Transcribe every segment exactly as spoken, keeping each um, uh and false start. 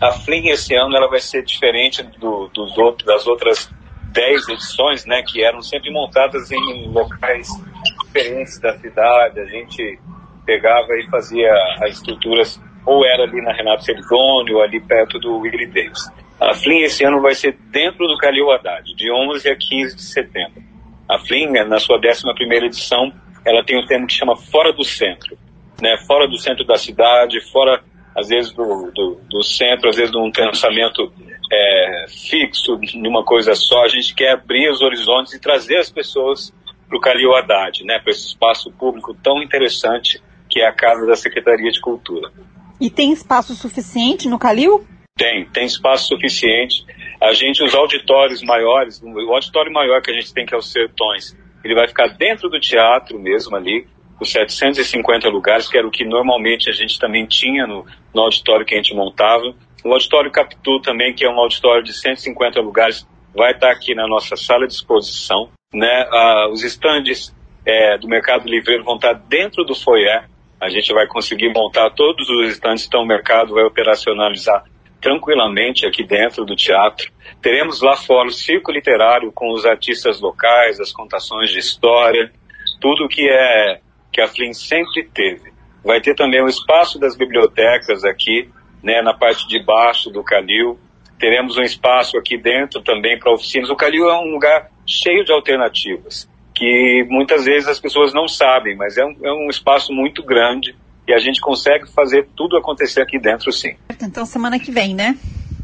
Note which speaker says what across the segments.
Speaker 1: A Flim esse ano ela vai ser diferente do, dos outros, das outras dez edições, né, que eram sempre montadas em locais diferentes da cidade. A gente pegava e fazia as estruturas, ou era ali na Renato Celidônio, ou ali perto do Willie Davis. A Flim esse ano vai ser dentro do Calil Haddad, de onze a quinze de setembro. A Flim, na sua décima primeira edição, ela tem um tema que chama Fora do Centro, né, fora do centro da cidade, fora, às vezes, do, do, do centro, às vezes, de um pensamento é, fixo, de uma coisa só. A gente quer abrir os horizontes e trazer as pessoas para o Calil Haddad, né, para esse espaço público tão interessante que é a Casa da Secretaria de Cultura.
Speaker 2: E tem espaço suficiente no Calil?
Speaker 1: Tem, tem espaço suficiente. A gente, os auditórios maiores, o auditório maior que a gente tem, que é os Sertões, ele vai ficar dentro do teatro mesmo ali, com setecentos e cinquenta lugares, que era o que normalmente a gente também tinha no, no auditório que a gente montava. O auditório Capitu também, que é um auditório de cento e cinquenta lugares, vai estar aqui na nossa sala de exposição, né? Ah, os estandes é, do Mercado Livreiro vão estar dentro do foyer. A gente vai conseguir montar todos os estandes, então o mercado vai operacionalizar tranquilamente aqui dentro do teatro. Teremos lá fora o circo literário com os artistas locais, as contações de história, tudo que é que a Flim sempre teve. Vai ter também o espaço das bibliotecas aqui, né, na parte de baixo do Calil. Teremos um espaço aqui dentro também para oficinas. O Calil é um lugar cheio de alternativas, que muitas vezes as pessoas não sabem, mas é um, é um espaço muito grande e a gente consegue fazer tudo acontecer aqui dentro, sim.
Speaker 2: Então, semana que vem, né?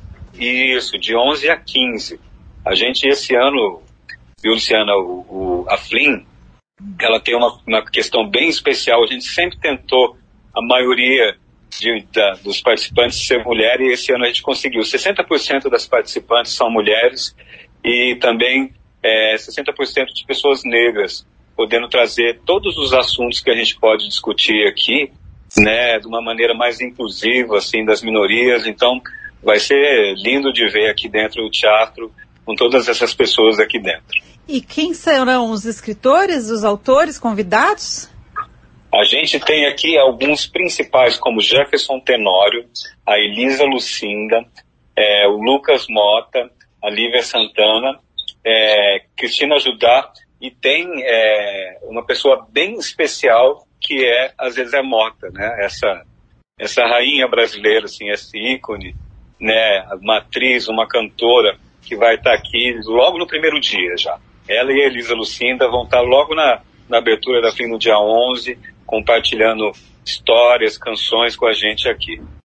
Speaker 1: Isso, de onze a quinze. A gente, esse ano, viu, Luciana, o, o, a Flim, ela tem uma, uma questão bem especial. A gente sempre tentou, a maioria de, da, dos participantes ser mulher, e esse ano a gente conseguiu. sessenta por cento das participantes são mulheres e também é, sessenta por cento de pessoas negras, podendo trazer todos os assuntos que a gente pode discutir aqui, né, de uma maneira mais inclusiva, assim, das minorias. Então, vai ser lindo de ver aqui dentro o teatro, com todas essas pessoas aqui dentro.
Speaker 2: E quem serão os escritores, os autores convidados?
Speaker 1: A gente tem aqui alguns principais, como Jefferson Tenório, a Elisa Lucinda, é, o Lucas Mota, a Lívia Santana, é, Cristina Judá, e tem é, uma pessoa bem especial, que é a Zezé Mota, né? Essa, essa rainha brasileira, assim, esse ícone, né? Uma atriz, uma cantora, que vai estar aqui logo no primeiro dia já. Ela e a Elisa Lucinda vão estar logo na, na abertura da Flim no dia onze, compartilhando histórias, canções com a gente aqui.